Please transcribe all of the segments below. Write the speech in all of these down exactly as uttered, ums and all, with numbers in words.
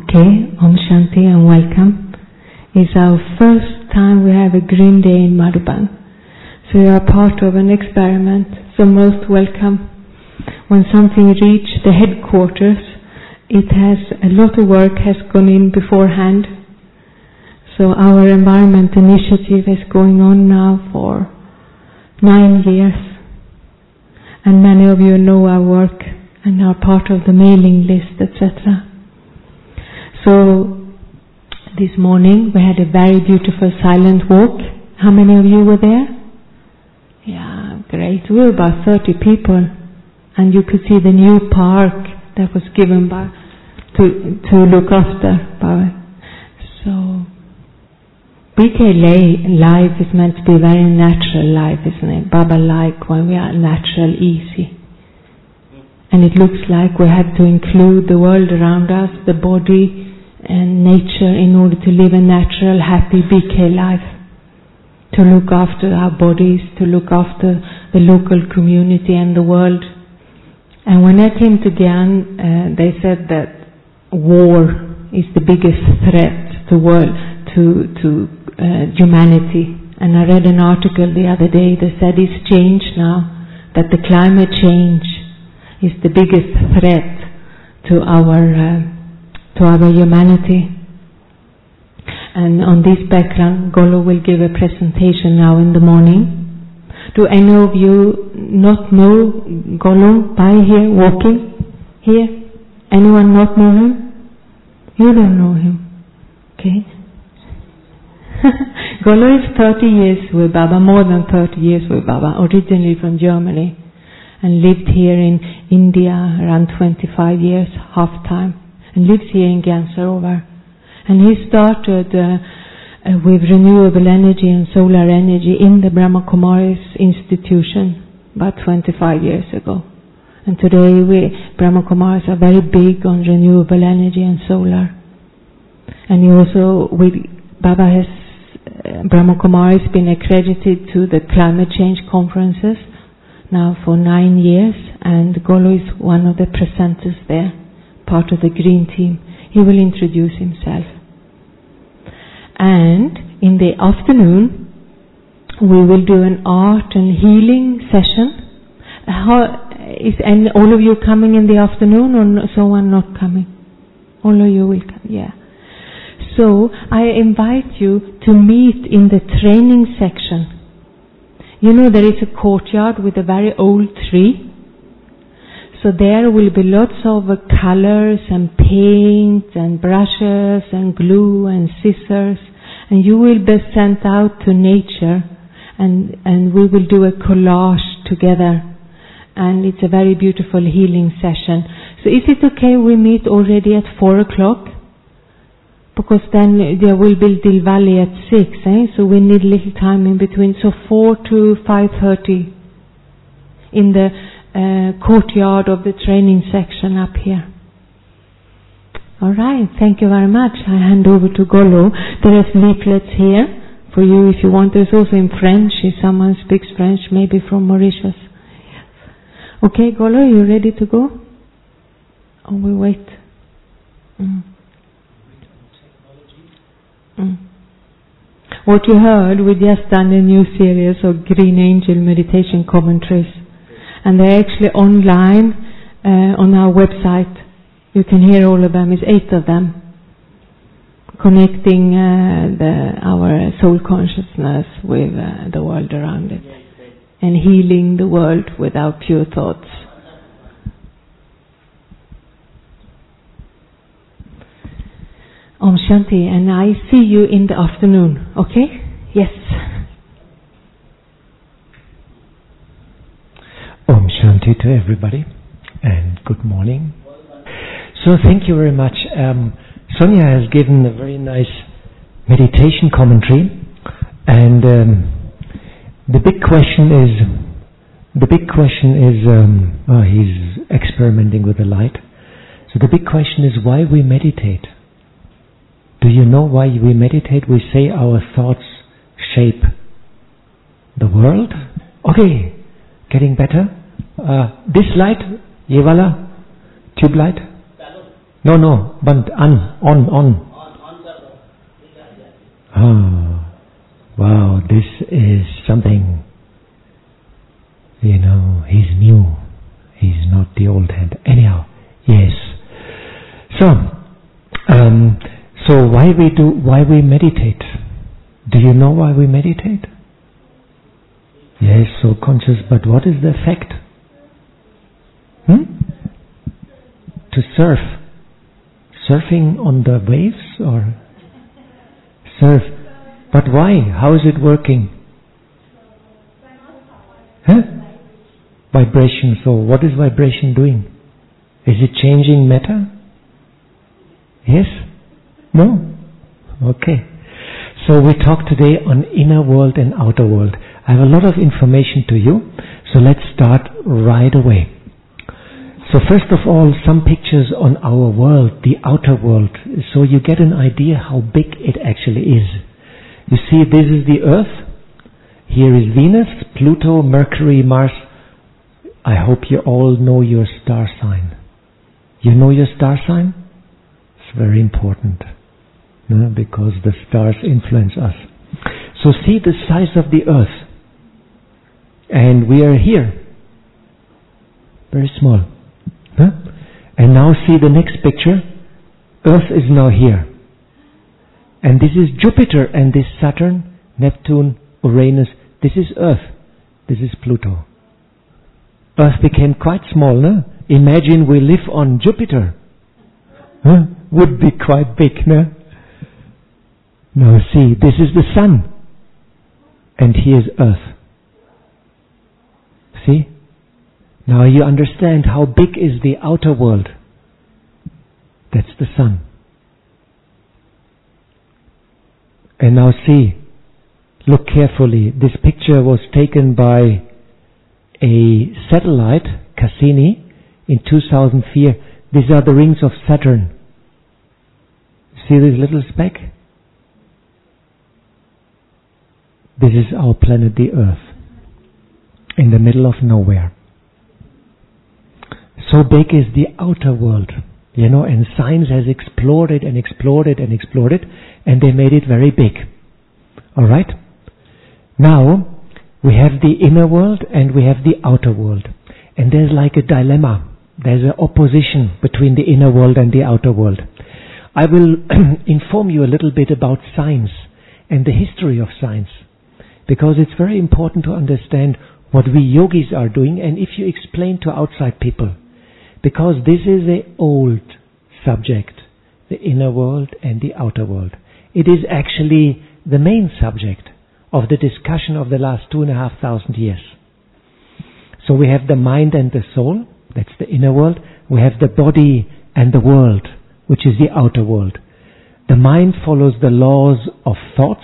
Okay, Om Shanti and welcome. It's our first time we have a green day in Madhuban. So you are part of an experiment, so most welcome. When something reaches the headquarters, it has a lot of work has gone in beforehand. So our environment initiative is going on now for nine years. And many of you know our work and are part of the mailing list, et cetera. So, this morning we had a very beautiful silent walk. How many of you were there? Yeah, great. We were about thirty people. And you could see the new park that was given by, to, to look after. By, so, B K life is meant to be very natural life, isn't it? Baba like when we are natural, easy. And it looks like we have to include the world around us, the body, and nature in order to live a natural, happy B K life. To look after our bodies, to look after the local community and the world. And when I came to Gyan, uh, they said that war is the biggest threat to world, to, to uh, humanity. And I read an article the other day that said it's changed now, that the climate change is the biggest threat to our uh, to our humanity. And on this background, Golo will give a presentation now in the morning. Do any of you not know Golo by here, walking here? Anyone not know him? You don't know him. Okay. Golo is thirty years with Baba, more than thirty years with Baba, originally from Germany, and lived here in India around twenty-five years, half time. And lives here in Gyan Sarovar. And he started uh, uh, with renewable energy and solar energy in the Brahma Kumaris institution about twenty-five years ago. And today we, Brahma Kumaris are very big on renewable energy and solar. And he also, with Baba has, uh, Brahma Kumaris been accredited to the climate change conferences now for nine years. And Golo is one of the presenters there, part of the green team. He will introduce himself. And in the afternoon, we will do an art and healing session. How, is and all of you coming in the afternoon, or someone not coming? All of you will come, yeah. So, I invite you to meet in the training section. You know there is a courtyard with a very old tree. So there will be lots of uh, colors and paint and brushes and glue and scissors, and you will be sent out to nature, and, and we will do a collage together, and it's a very beautiful healing session. So is it okay we meet already at four o'clock? Because then there will be Dilwali at six, eh? So we need little time in between. So four to five thirty in the Uh, courtyard of the training section up here. Alright, thank you very much. I hand over to Golo. There is leaflets here for you if you want. There's also in French, if someone speaks French, maybe from Mauritius. Yes. Okay, Golo, you ready to go? Oh, we wait. Mm. Mm. What you heard, we just done a new series of Green Angel meditation commentaries. And they're actually online uh, on our website. You can hear all of them. It's eight of them. Connecting uh, the, our soul consciousness with uh, the world around it. And healing the world with our pure thoughts. Om Shanti. And I see you in the afternoon. Okay? Yes. Om Shanti to everybody, and good morning. So thank you very much. Um, Sonia has given a very nice meditation commentary, and um, the big question is, the big question is, um, oh, he's experimenting with the light. So the big question is why we meditate. Do you know why we meditate? We say our thoughts shape the world. Okay. Getting better? Uh, this light, ye wala, tube light? No, no, but on, on, on. Oh, wow, this is something, you know, he's new. He's not the old hand. Anyhow, yes. So, um, so why we do, why we meditate? Do you know why we meditate? Yes, so conscious, but what is the effect? Hmm? To surf. Surfing on the waves or surf? But why? How is it working? Huh? Vibration. So what is vibration doing? Is it changing matter? Yes? No? Okay. So we talk today on inner world and outer world. I have a lot of information to you, so let's start right away. So first of all, some pictures on our world, the outer world, so you get an idea how big it actually is. You see, this is the Earth. Here is Venus, Pluto, Mercury, Mars. I hope you all know your star sign. You know your star sign? It's very important, no? Because the stars influence us. So see the size of the Earth. And we are here. Very small. Huh? And now see the next picture. Earth is now here. And this is Jupiter and this Saturn, Neptune, Uranus. This is Earth. This is Pluto. Earth became quite small, no? Imagine we live on Jupiter. Huh? Would be quite big, no? Now see, this is the Sun. And here's Earth. See? Now you understand how big is the outer world. That's the Sun. And now see, look carefully. This picture was taken by a satellite, Cassini, in two thousand four. These are the rings of Saturn. See this little speck? This is our planet, the Earth, in the middle of nowhere. So big is the outer world, you know, and science has explored it and explored it and explored it, and they made it very big. All right? Now, we have the inner world and we have the outer world. And there's like a dilemma. There's an opposition between the inner world and the outer world. I will inform you a little bit about science and the history of science, because it's very important to understand what we yogis are doing, and if you explain to outside people, because this is an old subject, the inner world and the outer world. It is actually the main subject of the discussion of the last two and a half thousand years. So we have the mind and the soul, that's the inner world. We have the body and the world, which is the outer world. The mind follows the laws of thoughts,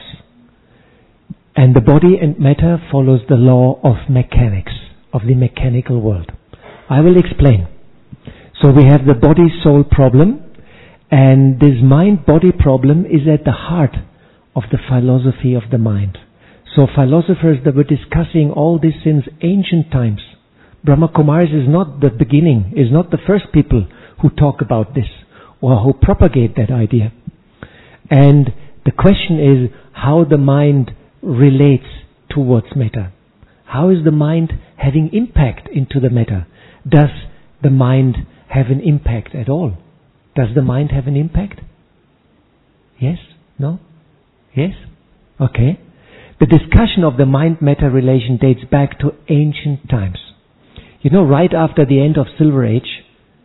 and the body and matter follows the law of mechanics, of the mechanical world. I will explain. So we have the body-soul problem, and this mind-body problem is at the heart of the philosophy of the mind. So philosophers that were discussing all this since ancient times. Brahma Kumaris is not the beginning, is not the first people who talk about this or who propagate that idea. And the question is how the mind relates towards matter. How is the mind having impact into the matter? Does the mind have an impact at all? Does the mind have an impact? Yes? No? Yes? Okay. The discussion of the mind-matter relation dates back to ancient times. You know, right after the end of Silver Age,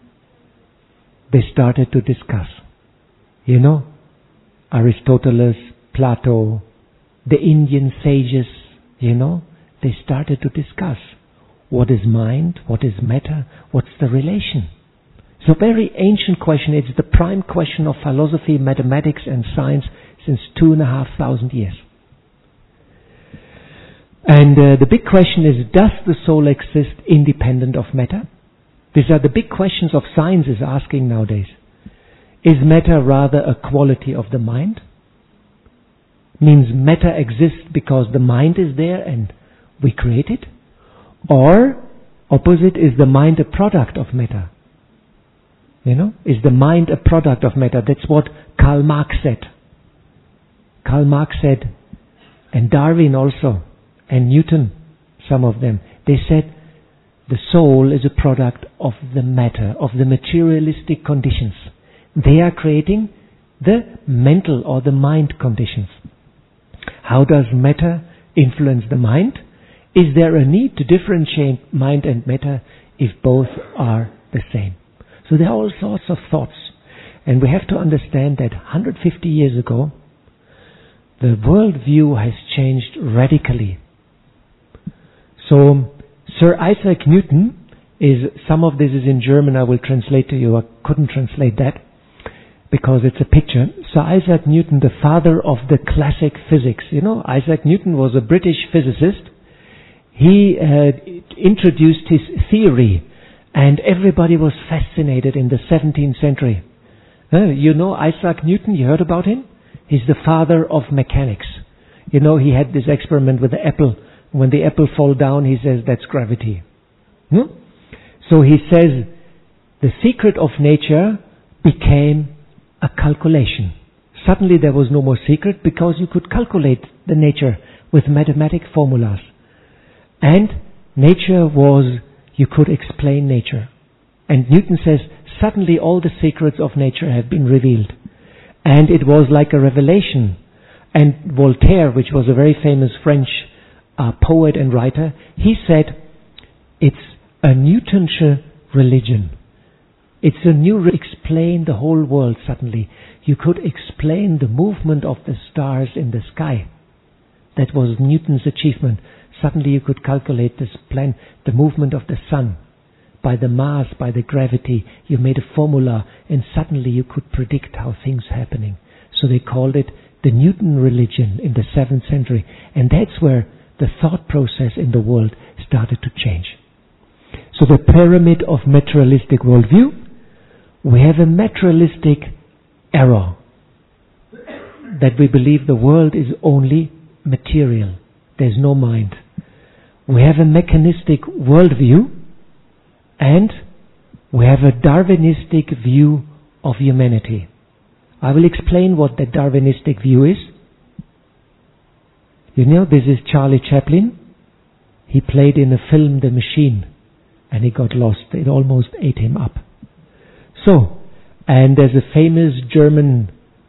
they started to discuss. You know, Aristotle, Plato, the Indian sages, you know, they started to discuss what is mind, what is matter, what's the relation. It's a very ancient question. It's the prime question of philosophy, mathematics and science since two and a half thousand years. And uh, the big question is, does the soul exist independent of matter? These are the big questions of science is asking nowadays. Is matter rather a quality of the mind? Means matter exists because the mind is there and we create it? Or, opposite, is the mind a product of matter? You know, is the mind a product of matter? That's what Karl Marx said. Karl Marx said, and Darwin also, and Newton, some of them, they said the soul is a product of the matter, of the materialistic conditions. They are creating the mental or the mind conditions. How does matter influence the mind? Is there a need to differentiate mind and matter if both are the same? So there are all sorts of thoughts. And we have to understand that one hundred fifty years ago, the worldview has changed radically. So Sir Isaac Newton is, some of this is in German, I will translate to you. I couldn't translate that because it's a picture. Sir Isaac Newton, the father of the classic physics. You know, Isaac Newton was a British physicist. He uh, introduced his theory, and everybody was fascinated in the seventeenth century. Uh, you know Isaac Newton, you heard about him? He's the father of mechanics. You know, he had this experiment with the apple. When the apple falls down, he says, that's gravity. Hmm? So he says, the secret of nature became a calculation. Suddenly there was no more secret because you could calculate the nature with mathematic formulas. And nature was, you could explain nature. And Newton says, suddenly all the secrets of nature have been revealed. And it was like a revelation. And Voltaire, which was a very famous French uh, poet and writer, he said, it's a Newtonsche religion. It's a new, re- explain the whole world suddenly. You could explain the movement of the stars in the sky. That was Newton's achievement. Suddenly you could calculate this plan, the movement of the sun. By the mass, by the gravity, you made a formula, and suddenly you could predict how things are happening. So they called it the Newton religion in the seventh century. And that's where the thought process in the world started to change. So the pyramid of materialistic worldview, we have a materialistic error. That we believe the world is only material. There's no mind. We have a mechanistic worldview, and we have a Darwinistic view of humanity. I will explain what the Darwinistic view is. You know, this is Charlie Chaplin. He played in the film The Machine, and he got lost. It almost ate him up. So, and there's a famous German,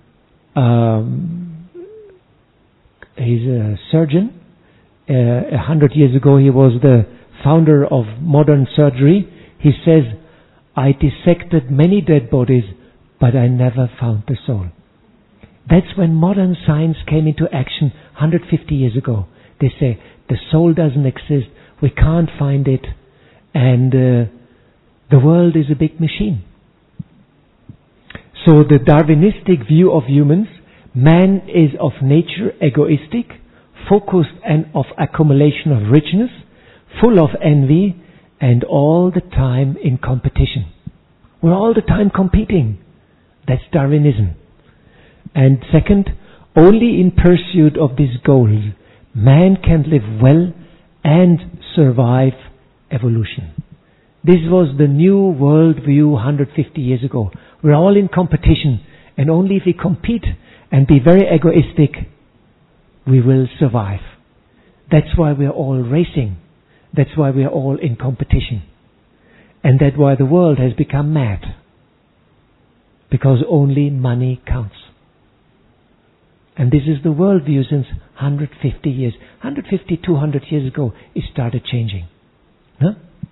um, he's a surgeon. Uh, a hundred years ago, he was the founder of modern surgery. He says, I dissected many dead bodies, but I never found the soul. That's when modern science came into action one hundred fifty years ago. They say, the soul doesn't exist, we can't find it, and uh, the world is a big machine. So the Darwinistic view of humans, man is of nature egoistic, focused and of accumulation of richness, full of envy, and all the time in competition. We're all the time competing. That's Darwinism. And second, only in pursuit of these goals, man can live well and survive evolution. This was the new world view one hundred fifty years ago. We're all in competition, and only if we compete and be very egoistic, we will survive. That's why we're all racing. That's why we're all in competition. And that's why the world has become mad. Because only money counts. And this is the worldview since one hundred fifty years. one hundred fifty, two hundred years ago, it started changing. Huh?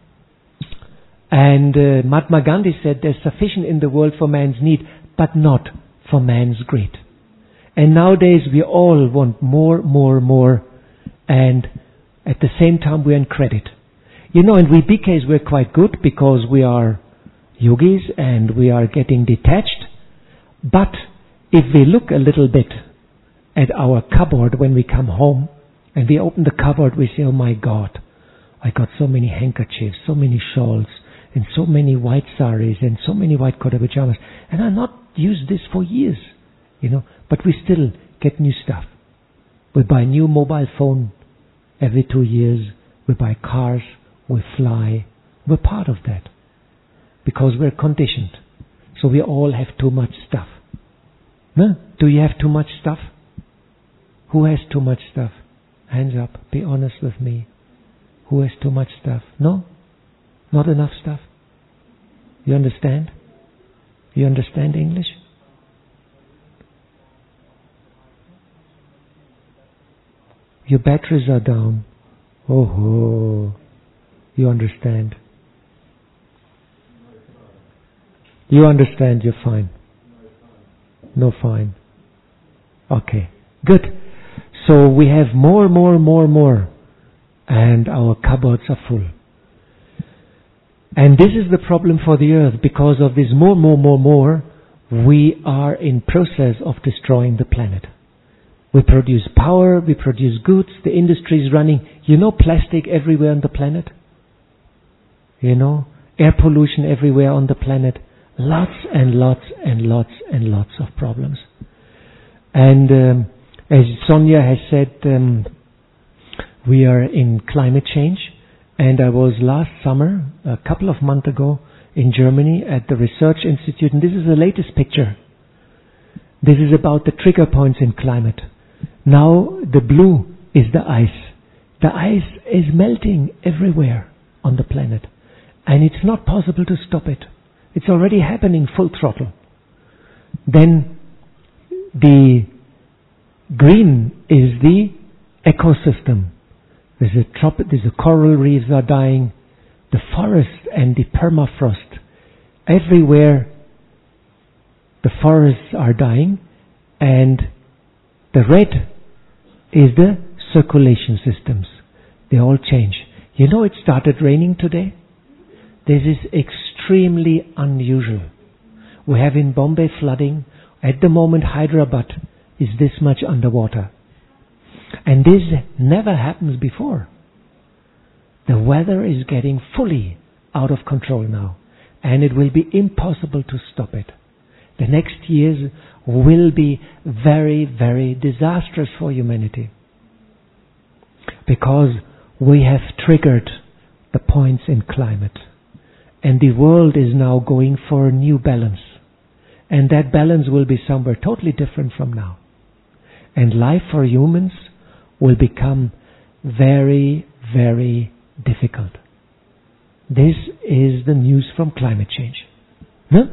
And uh, Mahatma Gandhi said there's sufficient in the world for man's need, but not for man's greed. And nowadays we all want more, more, more, and at the same time we're in credit. You know, in V B Ks we're quite good because we are yogis and we are getting detached. But if we look a little bit at our cupboard when we come home, and we open the cupboard, we say, oh my God, I got so many handkerchiefs, so many shawls, and so many white saris, and so many white kota pajamas, and I've not used this for years, you know, but we still get new stuff. We buy new mobile phone every two years, we buy cars, we fly, we're part of that, because we're conditioned. So we all have too much stuff. No? Do you have too much stuff? Who has too much stuff? Hands up. Be honest with me. Who has too much stuff? No? Not enough stuff? You understand? You understand English? Your batteries are down. Oh, ho. You understand. You understand, you're fine. No fine. Okay, good. So we have more, more, more, more. And our cupboards are full. And this is the problem for the earth. Because of this more, more, more, more, we are in process of destroying the planet. We produce power, we produce goods, the industry is running. You know plastic everywhere on the planet? You know, air pollution everywhere on the planet. Lots and lots and lots and lots of problems. And um, as Sonia has said, um, we are in climate change. And I was last summer, a couple of months ago, in Germany at the Research Institute. And this is the latest picture. This is about the trigger points in climate. Now the blue is the ice. The ice is melting everywhere on the planet. And it's not possible to stop it. It's already happening full throttle. Then the green is the ecosystem. There's a trop- there's a coral reefs are dying. The forest and the permafrost. Everywhere the forests are dying. And the red is the circulation systems. They all change. You know it started raining today? This is extremely unusual. We have in Bombay flooding. At the moment Hyderabad is this much underwater. And this never happens before. The weather is getting fully out of control now. And it will be impossible to stop it. The next years will be very, very disastrous for humanity. Because we have triggered the points in climate. And the world is now going for a new balance. And that balance will be somewhere totally different from now. And life for humans will become very, very difficult. This is the news from climate change. No?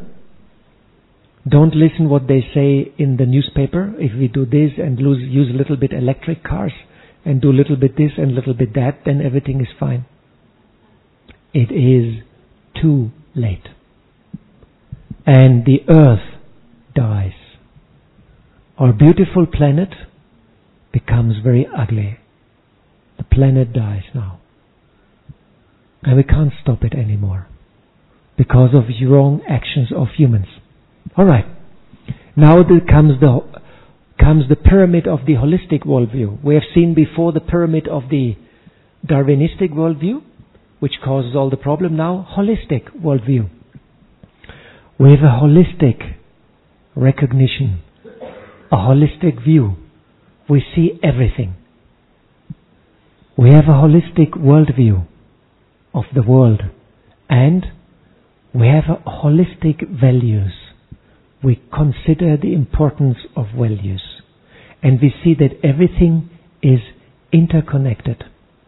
Don't listen what they say in the newspaper. If we do this and lose, use a little bit electric cars and do a little bit this and a little bit that, then everything is fine. It is too late. And the earth dies. Our beautiful planet becomes very ugly. The planet dies now. And we can't stop it anymore. Because of wrong actions of humans. Alright. Now there comes the, comes the pyramid of the holistic worldview. We have seen before the pyramid of the Darwinistic worldview, which causes all the problem now. Holistic worldview. We have a holistic recognition. A holistic view. We see everything. We have a holistic worldview of the world. And we have a holistic values. We consider the importance of values. And we see that everything is interconnected.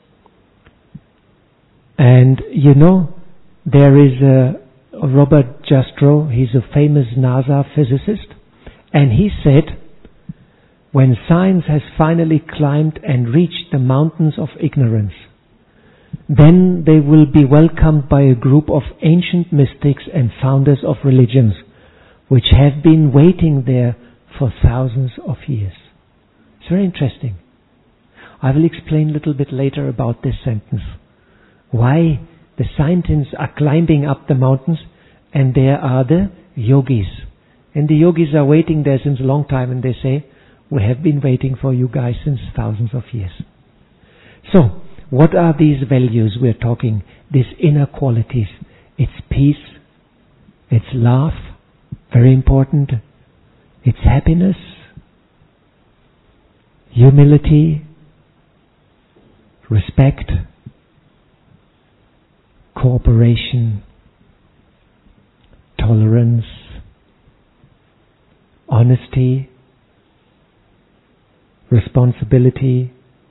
And you know, there is a, a Robert Jastrow, he's a famous NASA physicist, and he said, when science has finally climbed and reached the mountains of ignorance, then they will be welcomed by a group of ancient mystics and founders of religions, which have been waiting there for thousands of years. It's very interesting. I will explain a little bit later about this sentence. Why the scientists are climbing up the mountains and there are the yogis. And the yogis are waiting there since a long time and they say, we have been waiting for you guys since thousands of years. So, what are these values we're talking? These inner qualities. It's peace. It's love. Very important. It's happiness. Humility. Respect. Cooperation. Tolerance. honesty, responsibility,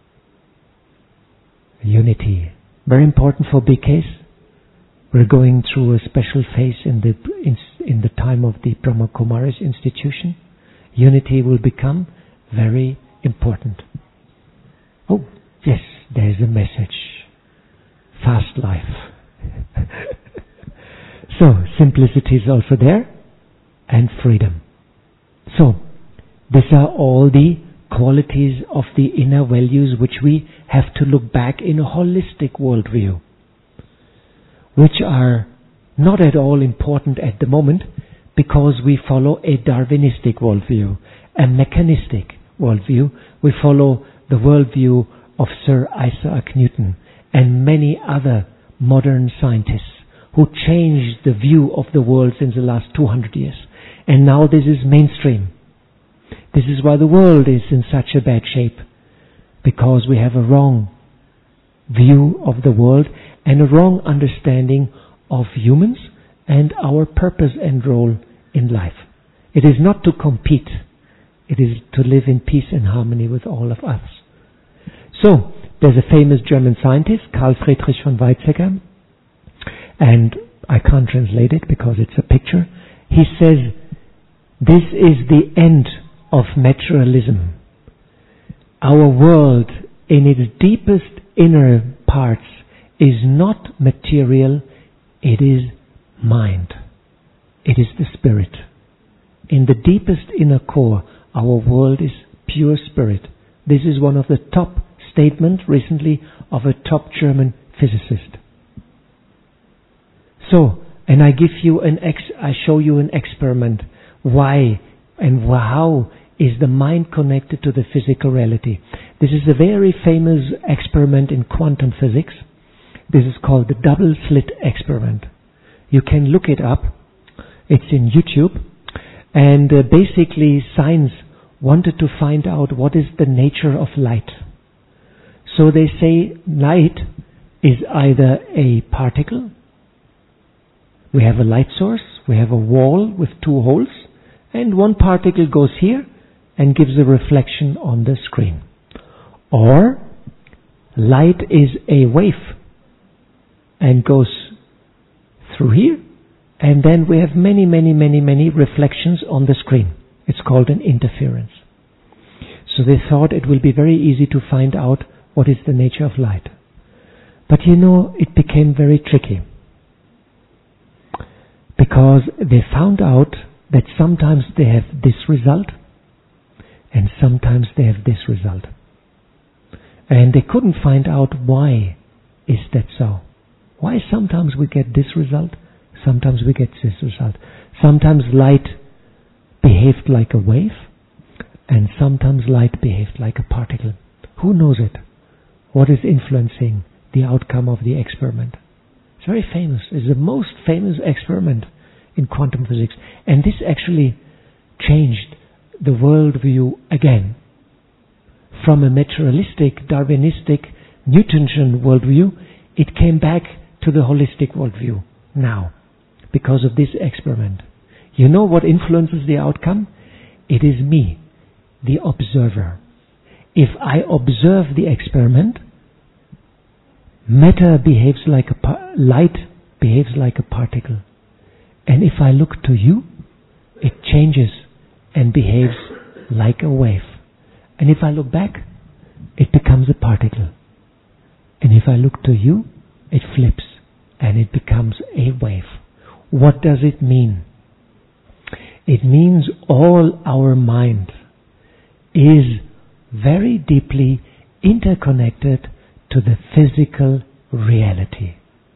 unity. Very important for B Ks. We're going through a special phase in the in, in the time of the Brahma Kumaris institution. Unity will become very important. Oh, yes, there's a message. Fast life. So, simplicity is also there, and freedom. So, these are all the qualities of the inner values which we have to look back in a holistic worldview, which are not at all important at the moment because we follow a Darwinistic worldview, a mechanistic worldview. We follow the worldview of Sir Isaac Newton and many other modern scientists who changed the view of the world since the last two hundred years. And now this is mainstream. This is why the world is in such a bad shape, because we have a wrong view of the world and a wrong understanding of humans and our purpose and role in life. It is not to compete. It is to live in peace and harmony with all of us. So, there's a famous German scientist, Carl Friedrich von Weizsäcker, and I can't translate it because it's a picture. He says, this is the end of materialism. Our world, in its deepest inner parts, is not material, it is mind. It is the spirit. In the deepest inner core, our world is pure spirit. This is one of the top statements recently of a top German physicist. So, and I give you an ex, I show you an experiment. Why and how is the mind connected to the physical reality? This is a very famous experiment in quantum physics. This is called the double slit experiment. You can look it up. It's in YouTube. And uh, basically science wanted to find out what is the nature of light. So they say light is either a particle. We have a light source, we have a wall with two holes, and one particle goes here and gives a reflection on the screen. Or light is a wave and goes through here, and then we have many, many, many, many reflections on the screen. It's called an interference. So they thought it will be very easy to find out what is the nature of light. But you know, it became very tricky. Because they found out that sometimes they have this result and sometimes they have this result. And they couldn't find out why is that so. Why sometimes we get this result, sometimes we get this result. Sometimes light behaved like a wave and sometimes light behaved like a particle. Who knows it? What is influencing the outcome of the experiment? It's very famous. It's the most famous experiment in quantum physics. And this actually changed the worldview again. From a materialistic, Darwinistic, Newtonian worldview, it came back to the holistic worldview now, because of this experiment. You know what influences the outcome? It is me, the observer. If I observe the experiment, matter behaves like a par- light behaves like a particle. And if I look to you, it changes and behaves like a wave. And if I look back, it becomes a particle. And if I look to you, it flips and it becomes a wave. What does it mean? It means all our mind is very deeply interconnected to the physical reality.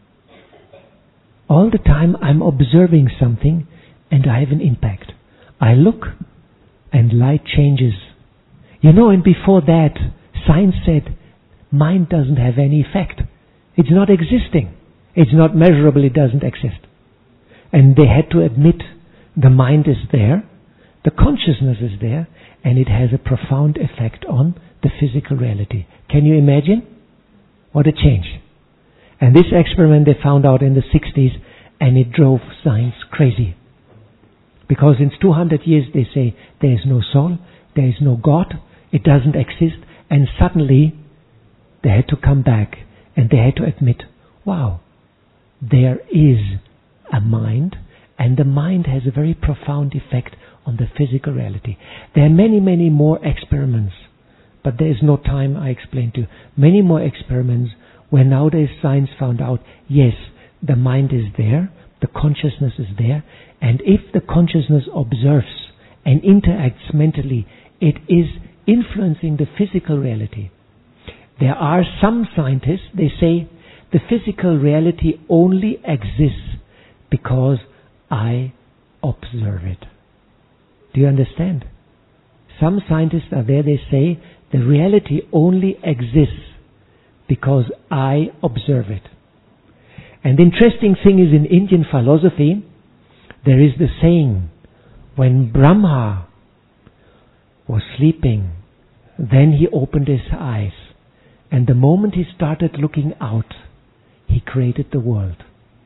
All the time I'm observing something and I have an impact. I look and light changes. You know, and before that, science said mind doesn't have any effect. It's not existing. It's not measurable. It doesn't exist. And they had to admit the mind is there, the consciousness is there, and it has a profound effect on the physical reality. Can you imagine? What a change. And this experiment they found out in the sixties, and it drove science crazy. Because in two hundred years they say there is no soul, there is no God, it doesn't exist, and suddenly they had to come back and they had to admit, wow, there is a mind, and the mind has a very profound effect on the physical reality. There are many, many more experiments, but there is no time, I explained to you. Many more experiments where nowadays science found out, yes, the mind is there, the consciousness is there, and if the consciousness observes and interacts mentally, it is influencing the physical reality. There are some scientists, they say, the physical reality only exists because I observe it. Do you understand? Some scientists are there, they say, the reality only exists because I observe it. And the interesting thing is, in Indian philosophy, there is the saying, when Brahma was sleeping, then he opened his eyes, and the moment he started looking out, he created the world.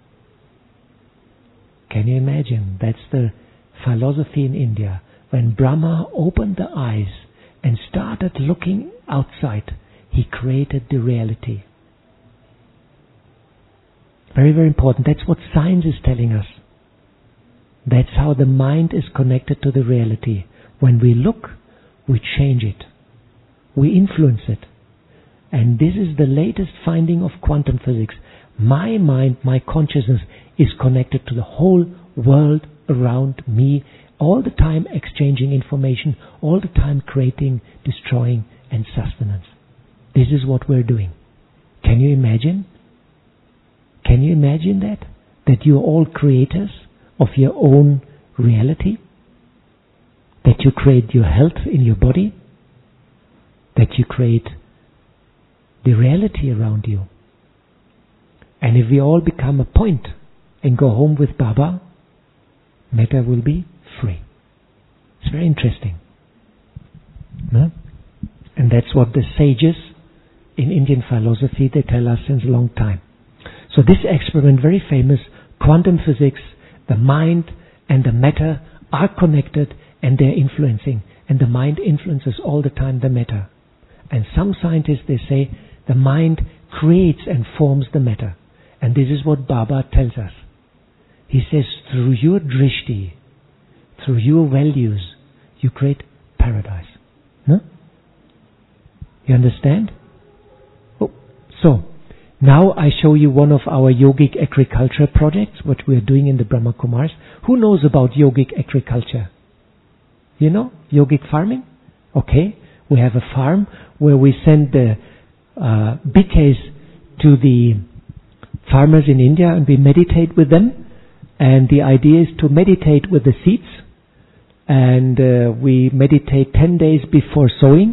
Can you imagine? That's the philosophy in India. When Brahma opened the eyes and started looking outside, he created the reality. Very, very important. That's what science is telling us. That's how the mind is connected to the reality. When we look, we change it. We influence it. And this is the latest finding of quantum physics. My mind, my consciousness is connected to the whole world around me, all the time exchanging information, all the time creating, destroying, and sustenance. This is what we're doing. Can you imagine? Can you imagine that? That you're all creators of your own reality? That you create your health in your body? That you create the reality around you? And if we all become a point and go home with Baba, matter will be free. It's very interesting. No? And that's what the sages in Indian philosophy, they tell us since a long time. So this experiment, very famous, quantum physics, the mind and the matter are connected and they're influencing. And the mind influences all the time the matter. And some scientists, they say, the mind creates and forms the matter. And this is what Baba tells us. He says, through your drishti, through your values, you create paradise. No? You understand? Oh, so, now I show you one of our yogic agriculture projects, what we are doing in the Brahma Kumars. Who knows about yogic agriculture? You know, yogic farming? Okay, we have a farm where we send the uh, B Ks to the farmers in India and we meditate with them. And the idea is to meditate with the seeds. And uh, we meditate ten days before sowing,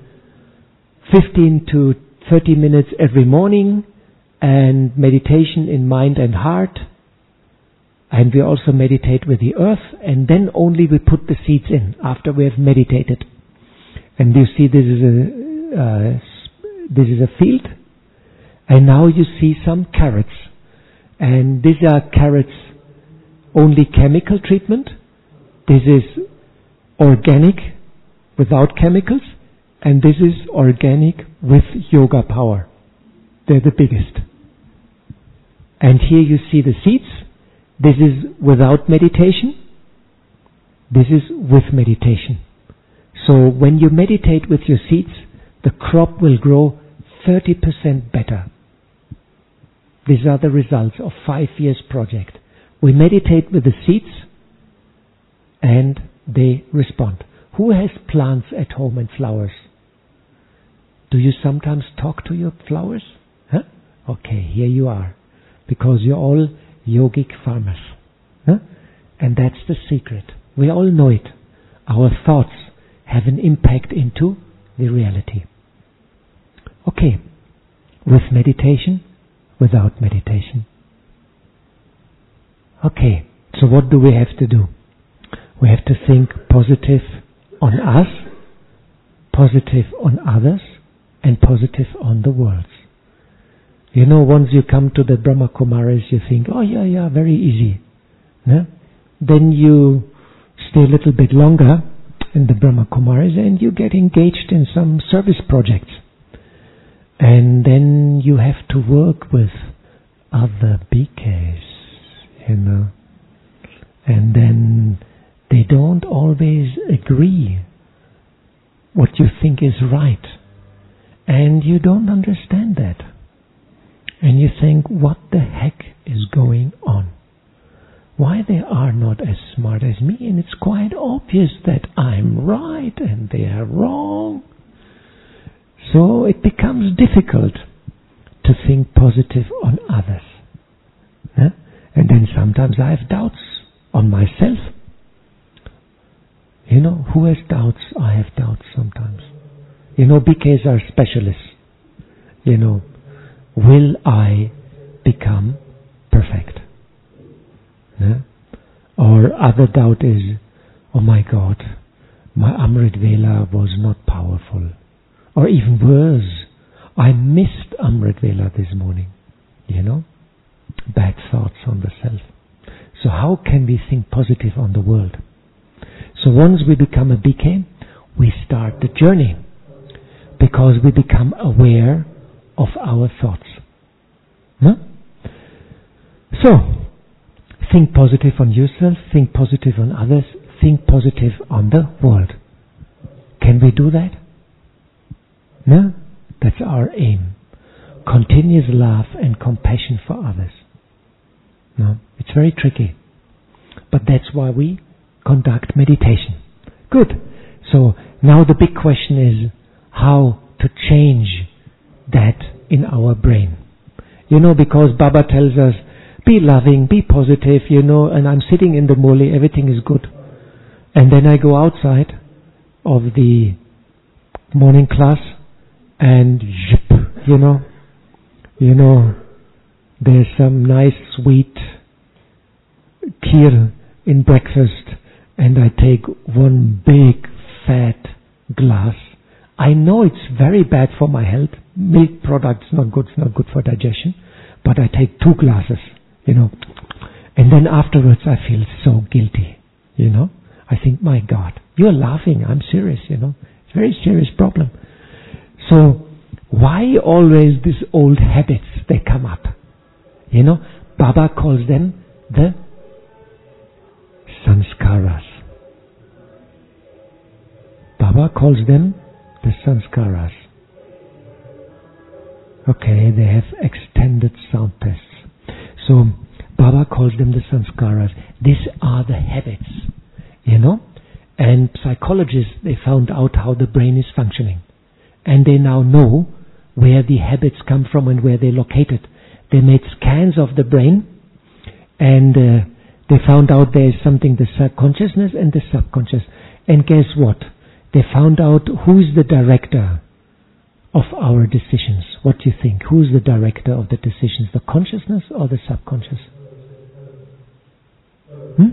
fifteen to thirty minutes every morning, and meditation in mind and heart. And we also meditate with the earth, and then only we put the seeds in after we have meditated. And you see, this is a uh, this is a field, and now you see some carrots, and these are carrots only chemical treatment. This is organic without chemicals, and this is organic with yoga power. They're the biggest. And here you see the seeds. This is without meditation. This is with meditation. So when you meditate with your seeds, the crop will grow thirty percent better. These are the results of five years project. We meditate with the seeds and they respond. Who has plants at home and flowers? Do you sometimes talk to your flowers? Huh? Okay, here you are. Because you're all yogic farmers. Huh? And that's the secret. We all know it. Our thoughts have an impact into the reality. Okay, with meditation, without meditation. Okay, so what do we have to do? We have to think positive on us, positive on others, and positive on the world. You know, once you come to the Brahma Kumaris, you think, oh yeah, yeah, very easy. No? Then you stay a little bit longer in the Brahma Kumaris and you get engaged in some service projects. And then you have to work with other B Ks, you know. And then they don't always agree what you think is right. And you don't understand that. And you think, what the heck is going on? Why they are not as smart as me? And it's quite obvious that I'm right and they are wrong. So it becomes difficult to think positive on others. Huh? And then sometimes I have doubts on myself. You know, who has doubts? I have doubts sometimes. You know, B Ks are specialists. You know, will I become perfect? Yeah? Or other doubt is, oh my God, my Amrit Vela was not powerful. Or even worse, I missed Amrit Vela this morning. You know, bad thoughts on the self. So how can we think positive on the world? So once we become a B K, we start the journey. Because we become aware of our thoughts. Huh? So, think positive on yourself, think positive on others, think positive on the world. Can we do that? No? That's our aim. Continuous love and compassion for others. No? It's very tricky. But that's why we conduct meditation. Good. So, now the big question is, how to change that in our brain. You know, because Baba tells us, be loving, be positive, you know, and I'm sitting in the Murli, everything is good. And then I go outside of the morning class and zip, you know, you know, there's some nice sweet kheer in breakfast and I take one big fat glass. I know it's very bad for my health. Milk products not good, it's not good for digestion. But I take two glasses, you know. And then afterwards I feel so guilty, you know. I think, my God, you're laughing, I'm serious, you know. It's a very serious problem. So, why always these old habits, they come up? You know, Baba calls them the sanskaras. Baba calls them the sanskaras. Okay, they have extended sound tests. So, Baba calls them the sanskaras. These are the habits, you know. And psychologists, they found out how the brain is functioning. And they now know where the habits come from and where they're located. They made scans of the brain and uh, they found out there is something, the subconsciousness and the subconscious. And guess what? They found out who is the director of our decisions. What do you think? Who is the director of the decisions? The consciousness or the subconscious? Hmm?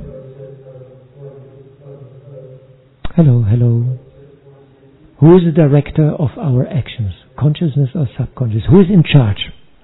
Hello, hello. Who is the director of our actions? Consciousness or subconscious? Who is in charge?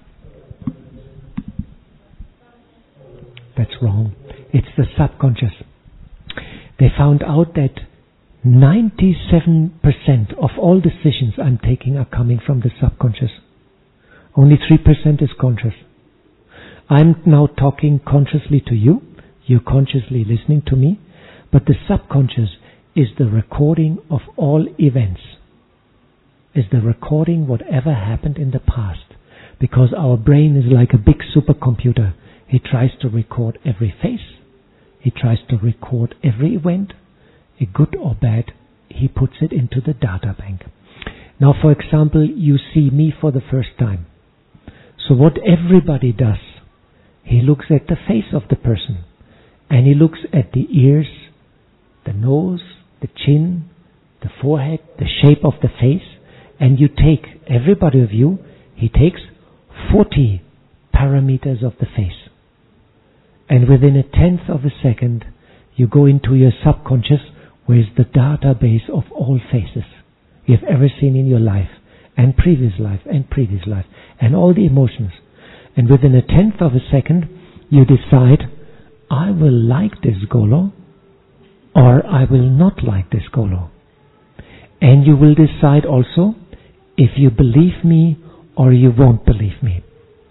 That's wrong. It's the subconscious. They found out that ninety-seven percent of all decisions I'm taking are coming from the subconscious. Only three percent is conscious. I'm now talking consciously to you. You're consciously listening to me. But the subconscious is the recording of all events. Is the recording whatever happened in the past. Because our brain is like a big supercomputer. It tries to record every face. It tries to record every event. A good or bad, he puts it into the data bank. Now, for example, you see me for the first time. So what everybody does, he looks at the face of the person. And he looks at the ears, the nose, the chin, the forehead, the shape of the face. And you take, everybody of you, he takes forty parameters of the face. And within a tenth of a second, you go into your subconscious, where is the database of all faces you have ever seen in your life, and previous life, and previous life, and all the emotions. And within a tenth of a second, you decide, I will like this Golo, or I will not like this Golo. And you will decide also if you believe me or you won't believe me.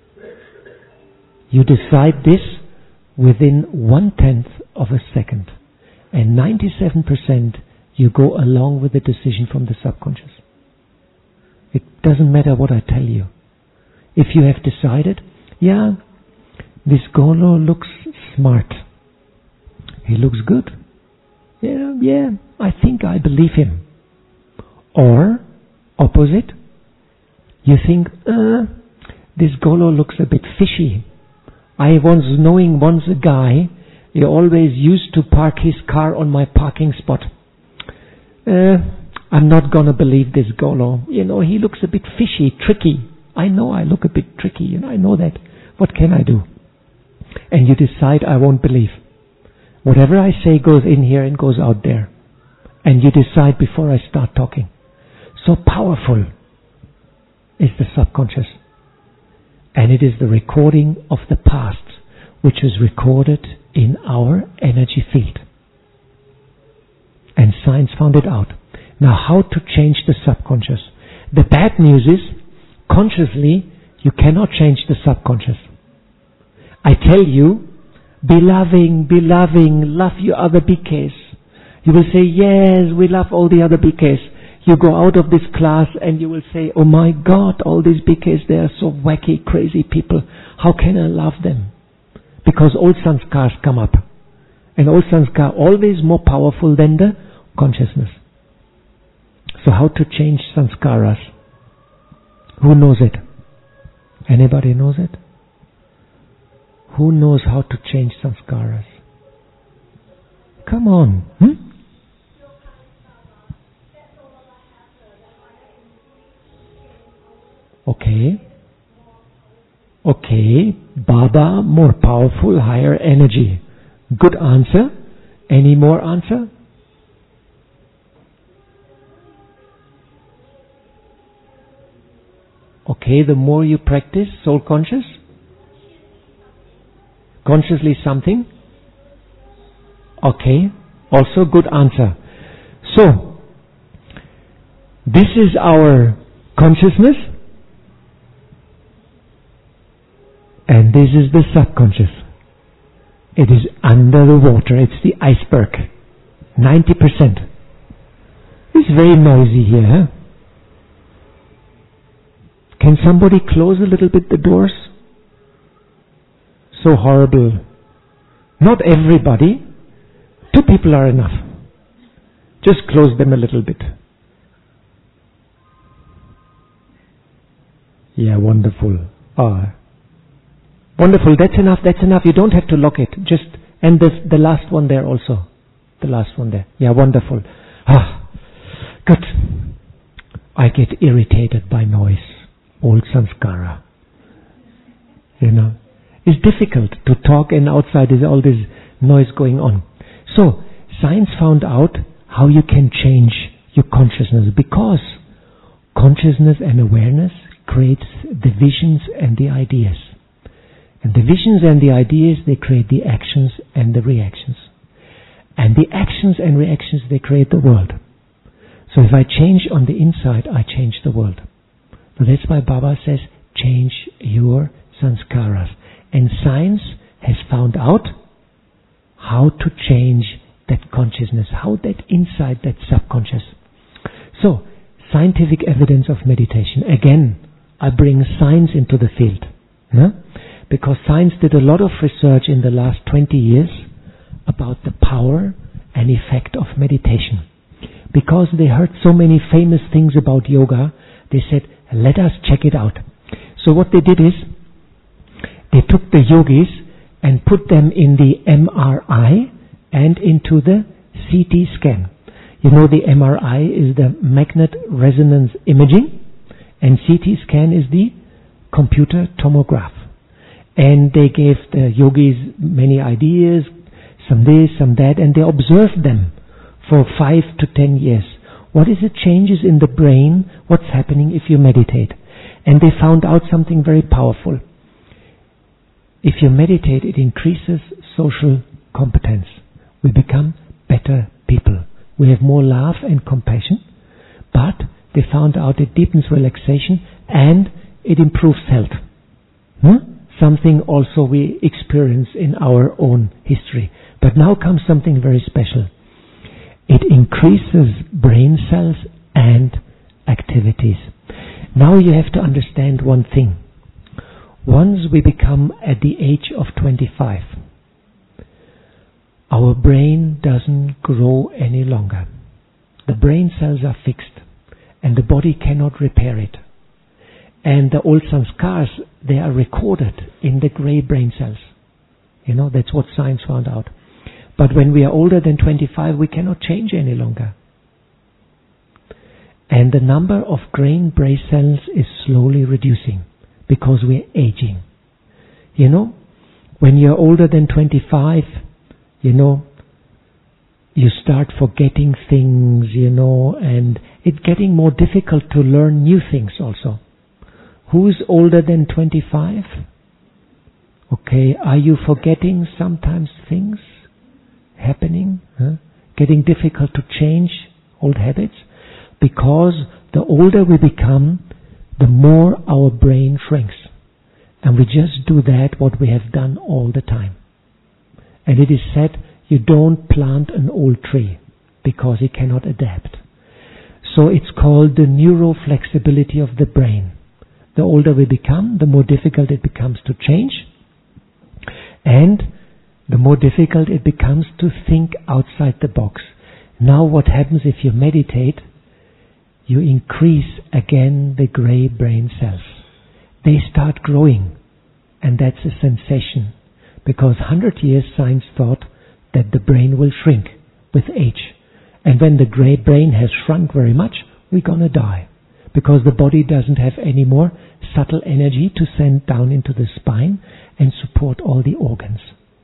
You decide this within one-tenth of a second. And ninety-seven percent you go along with the decision from the subconscious. It doesn't matter what I tell you. If you have decided, yeah, this Golo looks smart. He looks good. Yeah, yeah, I think I believe him. Or, opposite, you think, uh, this Golo looks a bit fishy. I was knowing once a guy, he always used to park his car on my parking spot. Uh, I'm not gonna believe this Golo. You know, he looks a bit fishy, tricky. I know I look a bit tricky, you know, I know that. What can I do? And you decide I won't believe. Whatever I say goes in here and goes out there. And you decide before I start talking. So powerful is the subconscious. And it is the recording of the past, which is recorded in our energy field. And science found it out. Now, how to change the subconscious? The bad news is, consciously, you cannot change the subconscious. I tell you, be loving, be loving, love your other B Ks. You will say, yes, we love all the other B Ks. You go out of this class and you will say, oh my God, all these B Ks, they are so wacky, crazy people. How can I love them? Because old sanskars come up. And old sanskar always more powerful than the consciousness. So how to change sanskaras? Who knows it? Anybody knows it? Who knows how to change sanskaras? Come on. Hmm? Okay. Okay. Baba, more powerful, higher energy. Good answer. Any more answer? Okay, the more you practice soul conscious, consciously something. Okay, also good answer. So, this is our consciousness, and this is the subconscious. It is under the water, it's the iceberg. ninety percent. It's very noisy here, huh? Can somebody close a little bit the doors? So horrible. Not everybody. Two people are enough. Just close them a little bit. Yeah, wonderful. Ah, wonderful. That's enough. That's enough. You don't have to lock it. Just and the the last one there also. The last one there. Yeah, wonderful. Ah, good. I get irritated by noise. Old samskara. You know, it's difficult to talk and outside is all this noise going on. So, science found out how you can change your consciousness, because consciousness and awareness creates the visions and the ideas. And the visions and the ideas, they create the actions and the reactions. And the actions and reactions, they create the world. So if I change on the inside, I change the world. So that's why Baba says, change your sanskaras. And science has found out how to change that consciousness, how that inside, that subconscious. So, scientific evidence of meditation. Again, I bring science into the field. No? Because science did a lot of research in the last twenty years about the power and effect of meditation. Because they heard so many famous things about yoga, they said, let us check it out. So what they did is, they took the yogis and put them in the M R I and into the C T scan. You know, the M R I is the magnet resonance imaging, and C T scan is the computer tomograph. And they gave the yogis many ideas, some this, some that, and they observed them for five to ten years. What is the changes in the brain? What's happening if you meditate? And they found out something very powerful. If you meditate, it increases social competence. We become better people. We have more love and compassion, but they found out it deepens relaxation and it improves health. Hmm? Something also we experience in our own history. But now comes something very special. It increases brain cells and activities. Now you have to understand one thing. Once we become at the age of twenty-five, our brain doesn't grow any longer. The brain cells are fixed and the body cannot repair it. And the old samskaras, they are recorded in the grey brain cells. You know, that's what science found out. But when we are older than twenty-five, we cannot change any longer. And the number of grey brain cells is slowly reducing because we're aging. You know, when you're older than twenty-five, you know, you start forgetting things, you know, and it's getting more difficult to learn new things also. Who's older than twenty-five? Okay, are you forgetting sometimes things happening? Huh? Getting difficult to change old habits? Because the older we become, the more our brain shrinks. And we just do that what we have done all the time. And it is said, you don't plant an old tree because it cannot adapt. So it's called the neuroflexibility of the brain. The older we become, the more difficult it becomes to change. And the more difficult it becomes to think outside the box. Now what happens if you meditate? You increase again the grey brain cells. They start growing. And that's a sensation. Because one hundred years science thought that the brain will shrink with age. And when the grey brain has shrunk very much, we're going to die. Because the body doesn't have any more subtle energy to send down into the spine and support all the organs.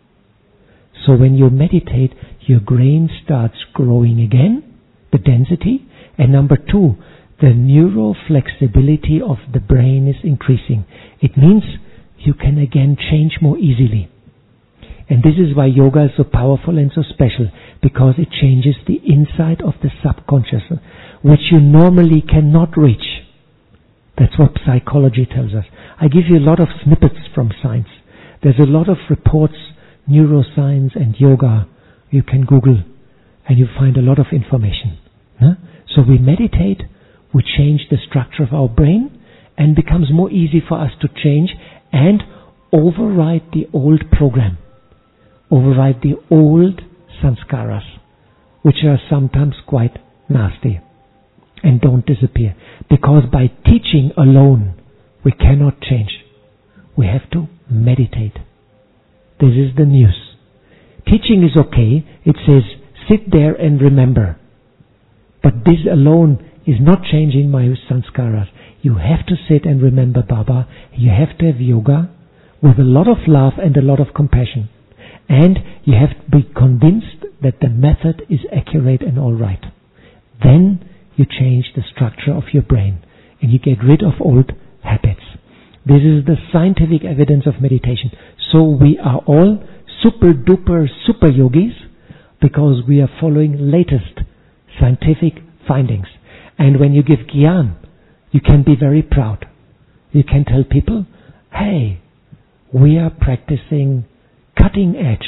So when you meditate, your brain starts growing again, the density, and number two, the neuroflexibility of the brain is increasing. It means you can again change more easily. And this is why yoga is so powerful and so special, because it changes the inside of the subconscious, which you normally cannot reach. That's what psychology tells us. I give you a lot of snippets from science. There's a lot of reports, neuroscience and yoga. You can Google and you find a lot of information. Huh? So we meditate, we change the structure of our brain, and it becomes more easy for us to change and override the old program. Override the old samskaras, which are sometimes quite nasty and don't disappear. Because by teaching alone, we cannot change. We have to meditate. This is the news. Teaching is okay. It says, sit there and remember. But this alone is not changing my samskaras. You have to sit and remember Baba. You have to have yoga with a lot of love and a lot of compassion. And you have to be convinced that the method is accurate and all right. Then you change the structure of your brain and you get rid of old habits. This is the scientific evidence of meditation. So we are all super duper super yogis because we are following latest scientific findings. And when you give Gyan, you can be very proud. You can tell people, hey, we are practicing cutting edge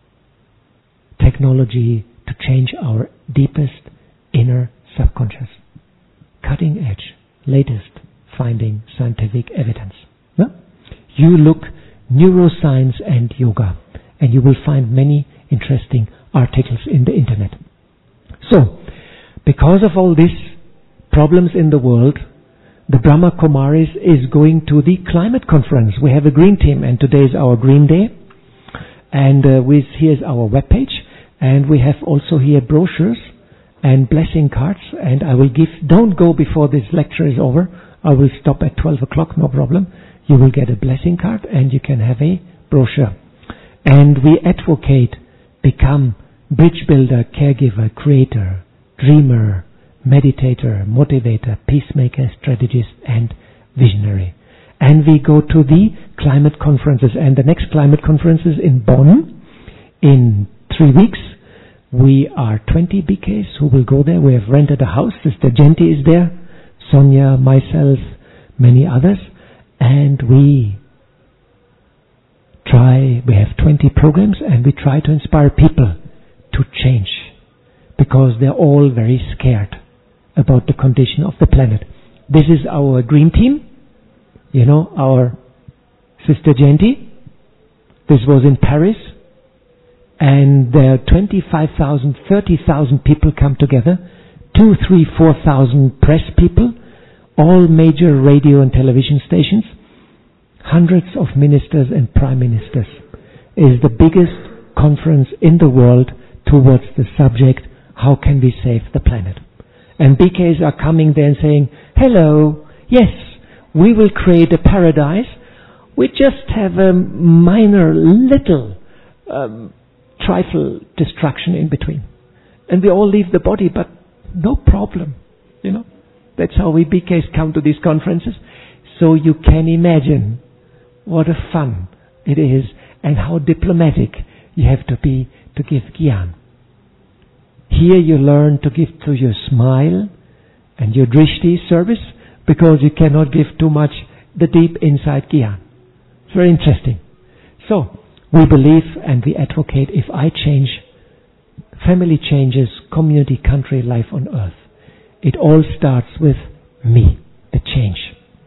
technology to change our deepest inner subconscious. Cutting edge, latest finding scientific evidence. Yeah? You look neuroscience and yoga and you will find many interesting articles in the internet. So, because of all these problems in the world, the Brahma Kumaris is going to the climate conference. We have a green team and today is our green day. And uh, with, here's our webpage, and we have also here brochures and blessing cards, and I will give, don't go before this lecture is over, I will stop at twelve o'clock, no problem. You will get a blessing card and you can have a brochure. And we advocate, become bridge builder, caregiver, creator, dreamer, meditator, motivator, peacemaker, strategist, and visionary. And we go to the climate conferences. And the next climate conference is in Bonn in three weeks. We are twenty B Ks who will go there. We have rented a house. Sister Genti is there. Sonia, myself, many others. And we try, we have twenty programs and we try to inspire people to change. Because they're all very scared about the condition of the planet. This is our green team. You know, our Sister Genti. This was in Paris. And there are twenty-five thousand, thirty thousand people come together. Two, three, four thousand press people. All major radio and television stations. Hundreds of ministers and prime ministers. It is the biggest conference in the world towards the subject, how can we save the planet? And B Ks are coming there and saying, hello, yes, we will create a paradise. We just have a minor little um, trifle destruction in between. And we all leave the body, but no problem. You know, that's how we B Ks come to these conferences. So you can imagine what a fun it is and how diplomatic you have to be to give Gyan. Here you learn to give to your smile and your drishti service because you cannot give too much the deep inside Gyan. It's very interesting. So, we believe and we advocate if I change, family changes, community, country, life on earth. It all starts with me, the change.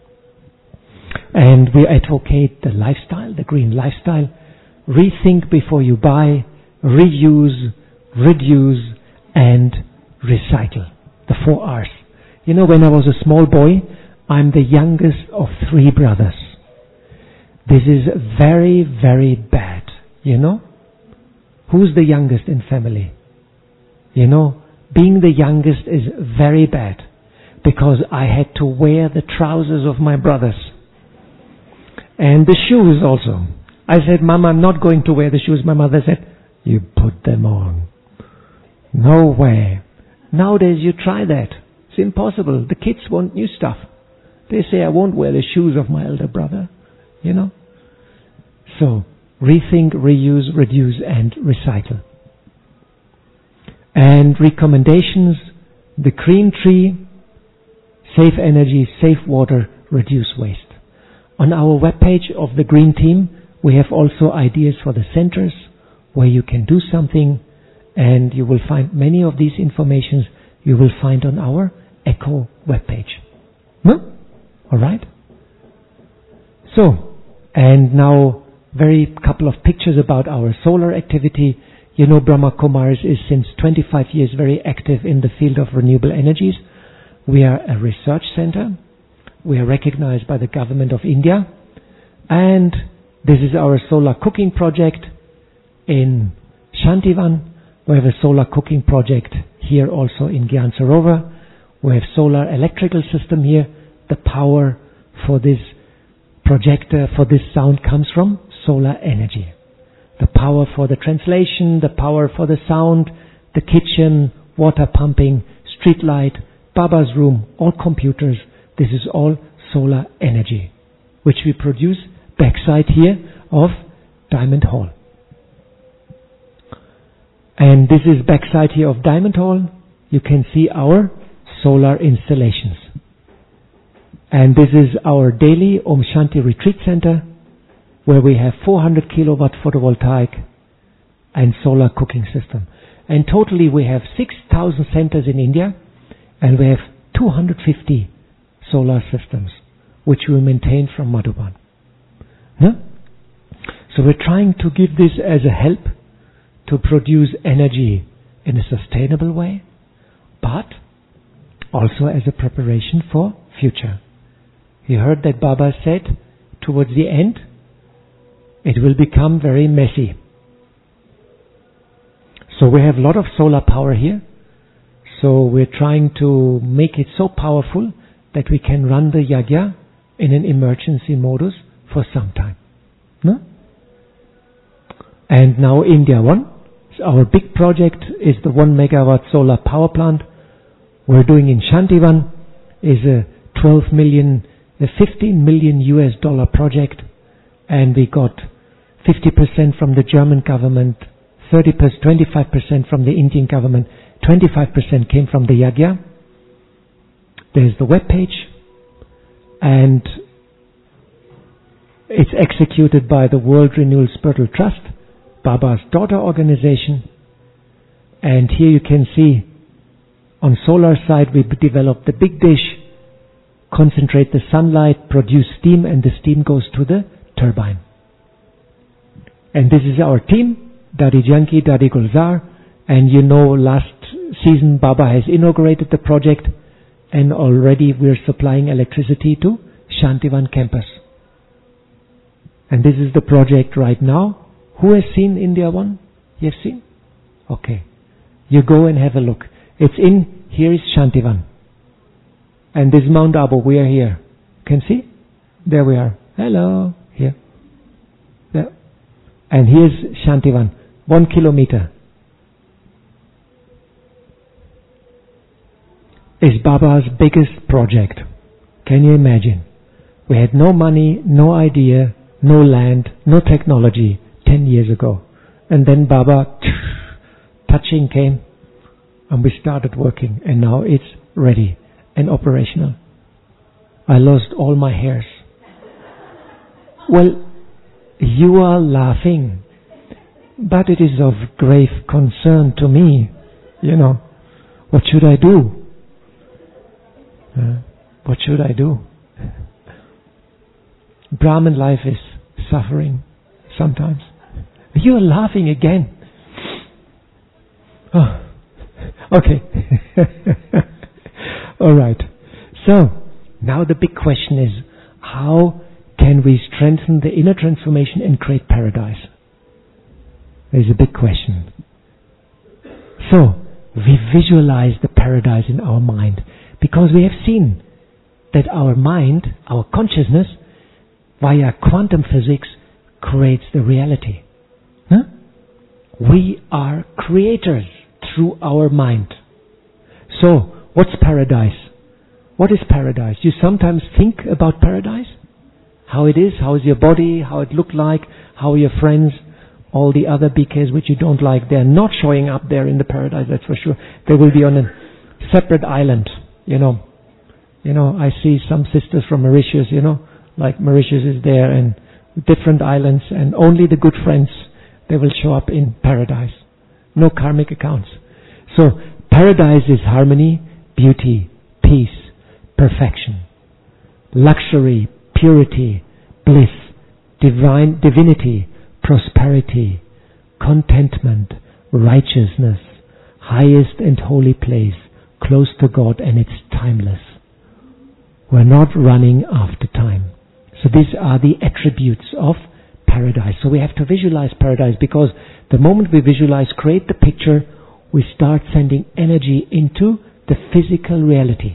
And we advocate the lifestyle, the green lifestyle. Rethink before you buy, reuse, reduce, and recycle. The four R's. You know, when I was a small boy, I'm the youngest of three brothers. This is very, very bad. You know? Who's the youngest in family? You know, being the youngest is very bad. Because I had to wear the trousers of my brothers. And the shoes also. I said, Mama, I'm not going to wear the shoes. My mother said, you put them on. No way. Nowadays you try that. It's impossible. The kids want new stuff. They say, I won't wear the shoes of my elder brother. You know? So, rethink, reuse, reduce, and recycle. And recommendations, the green tree, save energy, save water, reduce waste. On our webpage of the Green Team, we have also ideas for the centers where you can do something. And you will find many of these informations you will find on our ECHO webpage. No? Alright? So, and now very couple of pictures about our solar activity. You know, Brahma Kumaris is since twenty-five years very active in the field of renewable energies. We are a research center. We are recognized by the government of India. And this is our solar cooking project in Shantivan. We have a solar cooking project here also in Gyan Sarovar. We have solar electrical system here. The power for this projector, for this sound comes from solar energy. The power for the translation, the power for the sound, the kitchen, water pumping, street light, Baba's room, all computers. This is all solar energy, which we produce backside here of Diamond Hall. And this is backside here of Diamond Hall. You can see our solar installations. And this is our daily Om Shanti Retreat Center, where we have four hundred kilowatt photovoltaic and solar cooking system. And totally we have six thousand centers in India, and we have two hundred fifty solar systems, which we maintain from Madhuban. No? So we're trying to give this as a help to produce energy in a sustainable way, but also as a preparation for future. You heard that Baba said, towards the end, it will become very messy. So we have a lot of solar power here. So we're trying to make it so powerful that we can run the yagya in an emergency modus for some time. No? And now India One. So our big project is the one megawatt solar power plant. We're doing in Shantivan is a twelve million, a fifteen million U S dollar project, and we got fifty percent from the German government, thirty percent, twenty-five percent from the Indian government, twenty-five percent came from the Yagya. There's the web page, and it's executed by the World Renewal Spiritual Trust, Baba's daughter organization. And here you can see on solar side we developed the big dish, concentrate the sunlight, produce steam, and the steam goes to the turbine. And this is our team, Dadi Janki, Dadi Gulzar, and you know last season Baba has inaugurated the project, and already we're supplying electricity to Shantivan campus. And this is the project right now. Who has seen India One? You have seen? Okay. You go and have a look. It's in, here is Shantivan. And this is Mount Abu, we are here. Can see? There we are. Hello. Here. There. And here's Shantivan. One kilometer. Is Baba's biggest project. Can you imagine? We had no money, no idea, no land, no technology ten years ago. And then Baba, touching came, and we started working, and now it's ready and operational. I lost all my hairs. Well, you are laughing, but it is of grave concern to me. You know, what should I do? Uh, what should I do? Brahman life is suffering sometimes. You are laughing again. Oh, okay. All right. So, now the big question is, how can we strengthen the inner transformation and create paradise? There is a big question. So, we visualize the paradise in our mind, because we have seen that our mind, our consciousness, via quantum physics, creates the reality. Huh? We are creators through our mind. So, what's paradise? What is paradise? You sometimes think about paradise? How it is, how is your body, how it looked like, how are your friends, all the other B Ks which you don't like, they're not showing up there in the paradise, that's for sure. They will be on a separate island, you know. You know, I see some sisters from Mauritius, you know, like Mauritius is there and different islands, and only the good friends, they will show up in paradise. No karmic accounts. So, paradise is harmony, beauty, peace, perfection, luxury, purity, bliss, divine divinity, prosperity, contentment, righteousness, highest and holy place, close to God, and it's timeless. We're not running after time. So these are the attributes of paradise. So we have to visualize paradise, because the moment we visualize, create the picture, we start sending energy into the physical reality.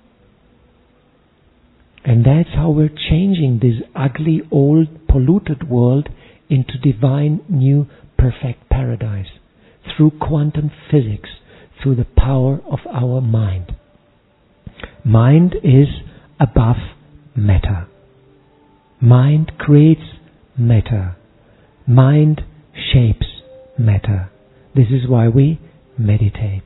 And that's how we're changing this ugly, old, polluted world into divine, new, perfect paradise. Through quantum physics, through the power of our mind. Mind is above matter. Mind creates matter. Mind shapes matter. This is why we meditate.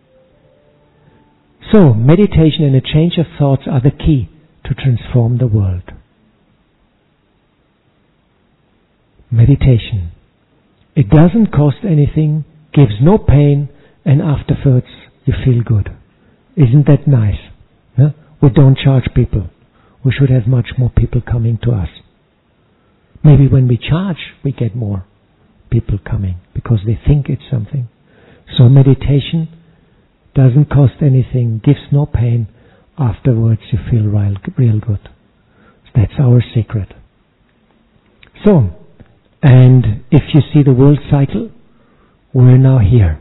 So, meditation and a change of thoughts are the key to transform the world. Meditation. It doesn't cost anything, gives no pain, and afterwards you feel good. Isn't that nice? Huh? We don't charge people. We should have much more people coming to us. Maybe when we charge, we get more people coming because they think it's something. So meditation doesn't cost anything, gives no pain. Afterwards you feel real, real good. That's our secret. So, and if you see the world cycle, we're now here.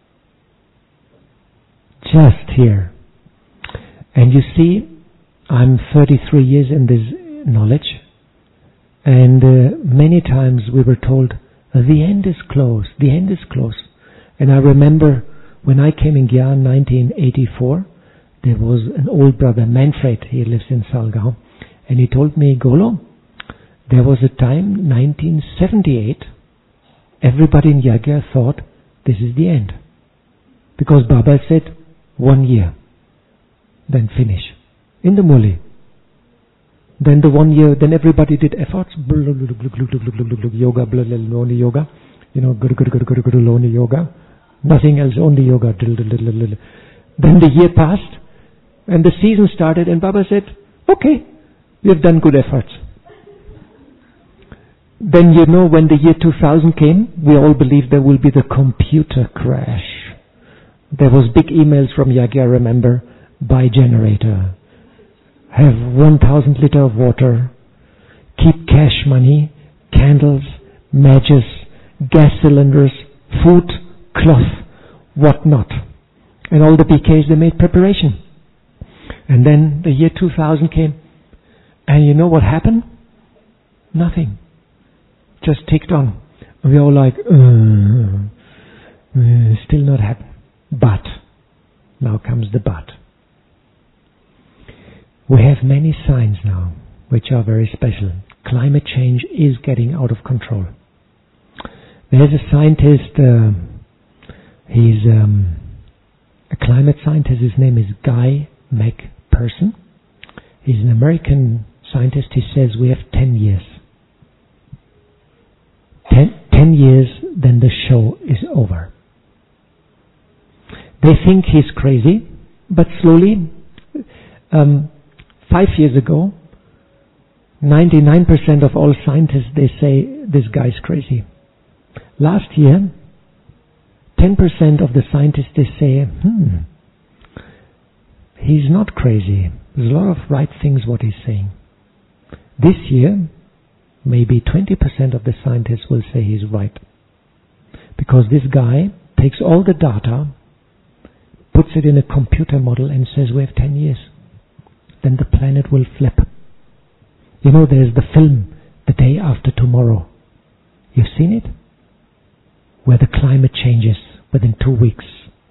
Just here. And you see, I'm thirty-three years in this knowledge, and uh, many times we were told, the end is close, the end is close. And I remember when I came in Gyan in nineteen eighty-four, there was an old brother, Manfred, he lives in Salgaon, and he told me, Golo, there was a time, nineteen seventy-eight, everybody in Yagya thought this is the end. Because Baba said, one year, then finish. In the Murli. Then the one year, then everybody did efforts. Yoga, only yoga. You know, only yoga. Nothing else, only yoga. Then the year passed, and the season started, and Baba said, okay, we have done good efforts. Then, you know, when the year two thousand came, we all believed there will be the computer crash. There was big emails from Yagya, remember, buy generator, have one thousand liter of water, keep cash money, candles, matches, gas cylinders, food, cloth, whatnot. And all the B Ks, they made preparation. And then the year two thousand came, and you know what happened? Nothing. Just ticked on. We all like, uh, uh, still not happening. But, now comes the but. We have many signs now, which are very special. Climate change is getting out of control. There's a scientist, uh, he's um, a climate scientist, his name is Guy McPherson. He's an American scientist. He says we have ten years. Ten, ten years, then the show is over. They think he's crazy, but slowly, um, five years ago, ninety-nine percent of all scientists, they say this guy's crazy. Last year, ten percent of the scientists, they say, hmm, he's not crazy. There's a lot of right things what he's saying. This year, maybe twenty percent of the scientists will say he's right. Because this guy takes all the data, puts it in a computer model and says we have ten years. Then the planet will flip. You know, there's the film, The Day After Tomorrow. You've seen it? Where the climate changes within two weeks.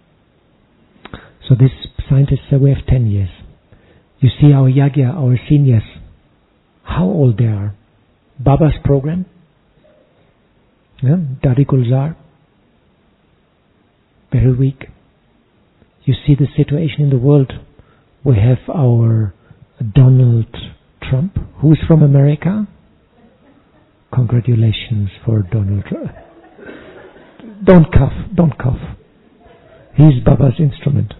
So this scientist said we have ten years. You see our Yagya, our seniors, how old they are. Baba's program, yeah, Dadi Gulzar, very weak. You see the situation in the world. We have our Donald Trump, who's from America. Congratulations for Donald Trump. Don't cough, don't cough. He's Baba's instrument.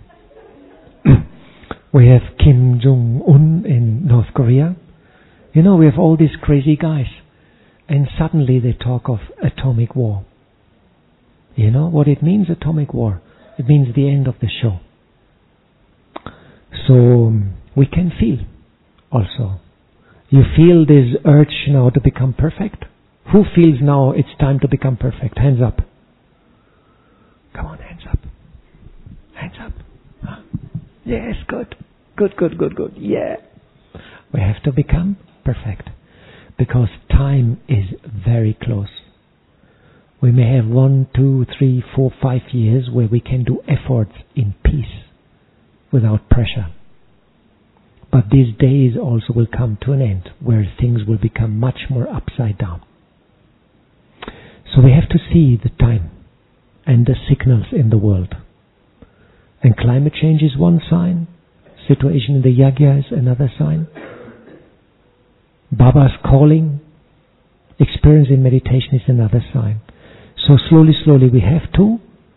We have Kim Jong-un in North Korea. You know, we have all these crazy guys. And suddenly they talk of atomic war. You know what it means, atomic war? It means the end of the show. So um, we can feel also. You feel this urge now to become perfect? Who feels now it's time to become perfect? Hands up. Come on, hands up. Hands up. Huh? Yes, good. Good, good, good, good. Yeah. We have to become perfect. Because time is very close. We may have one, two, three, four, five years where we can do efforts in peace without pressure. But these days also will come to an end where things will become much more upside down. So we have to see the time and the signals in the world. And climate change is one sign. Situation in the Yagya is another sign. Baba's calling, experience in meditation is another sign. So slowly, slowly we have to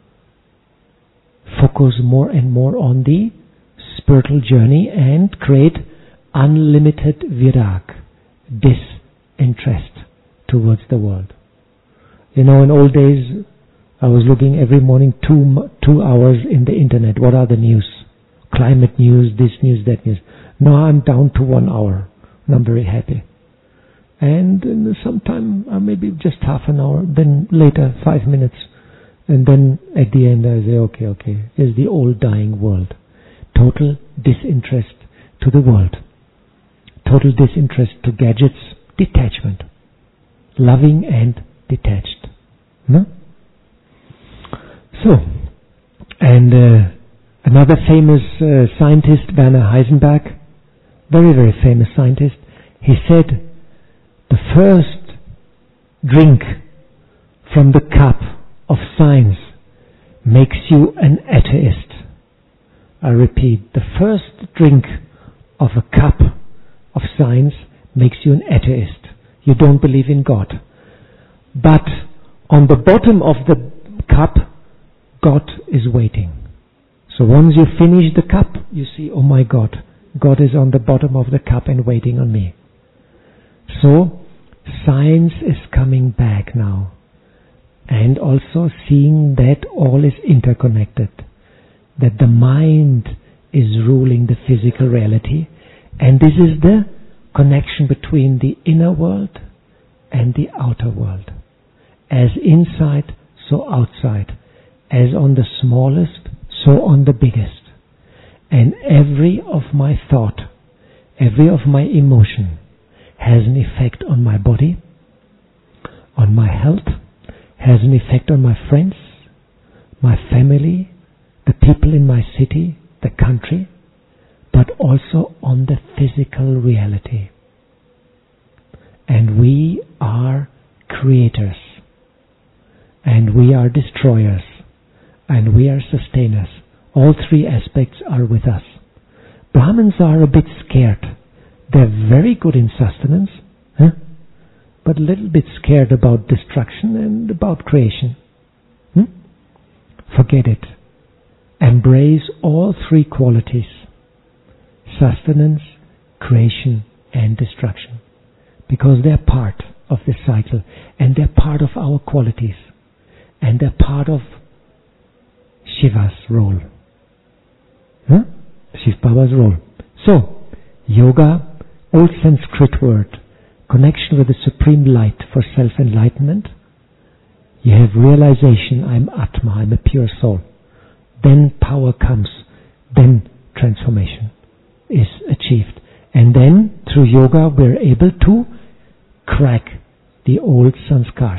focus more and more on the spiritual journey and create unlimited virag, disinterest towards the world. You know, in old days, I was looking every morning two two hours in the internet. What are the news? Climate news, this news, that news. Now I'm down to one hour. And I'm very happy. And sometime, uh, maybe just half an hour, then later, five minutes. And then at the end I say, okay, okay, here's the old dying world. Total disinterest to the world. Total disinterest to gadgets, detachment. Loving and detached. No? So, and uh, another famous uh, scientist, Werner Heisenberg, very, very famous scientist, he said, the first drink from the cup of science makes you an atheist. I repeat, the first drink of a cup of science makes you an atheist. You don't believe in God. But on the bottom of the cup, God is waiting. So once you finish the cup, you see, oh my God, God is on the bottom of the cup and waiting on me. So science is coming back now. And also seeing that all is interconnected. That the mind is ruling the physical reality. And this is the connection between the inner world and the outer world. As inside, so outside. As on the smallest, so on the biggest. And every of my thought, every of my emotion has an effect on my body, on my health, has an effect on my friends, my family, the people in my city, the country, but also on the physical reality. And we are creators, and we are destroyers, and we are sustainers. All three aspects are with us. Brahmins are a bit scared. They're very good in sustenance, huh? But a little bit scared about destruction and about creation. Hmm? Forget it. Embrace all three qualities. Sustenance, creation, and destruction. Because they're part of the cycle. And they're part of our qualities. And they're part of Shiva's role. Huh? Shiv Baba's role. So, yoga, old Sanskrit word, connection with the supreme light for self-enlightenment. You have realization, I'm Atma, I'm a pure soul. Then power comes. Then transformation is achieved. And then, through yoga, we're able to crack the old sanskars.